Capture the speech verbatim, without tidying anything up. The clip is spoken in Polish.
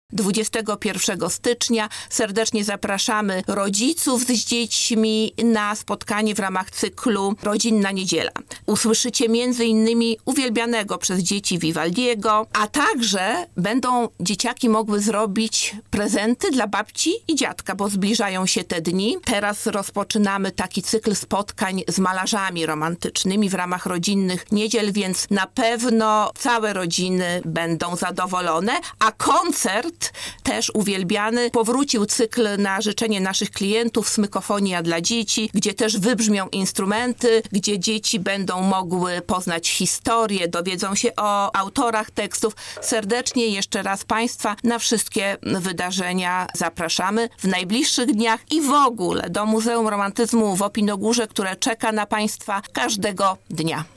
dwudziestego pierwszego stycznia. Serdecznie zapraszamy rodziców z dziećmi na spotkanie w ramach cyklu Rodzinna Niedziela. Usłyszycie między innymi uwielbianego przez dzieci Vivaldiego, a także będą dzieciaki mogły zrobić prezenty dla babci i dziadka, bo zbliżają się te dni. Teraz rozpoczynamy taki cykl spotkań z malarzami romantycznymi w ramach rodzinnych niedziel, więc na pewno całe rodziny będą zadowolone, a koncert też uwielbiany. Powrócił cykl na życzenie naszych klientów Smykofonia dla dzieci, gdzie też wybrzmią instrumenty, gdzie dzieci będą mogły poznać historię, dowiedzą się o autorach tekstów. Serdecznie jeszcze raz Państwa na wszystkie wydarzenia zapraszamy w najbliższych dniach i w ogóle do Muzeum Romantyzmu w Opinogórze, które czeka na Państwa każdego dnia.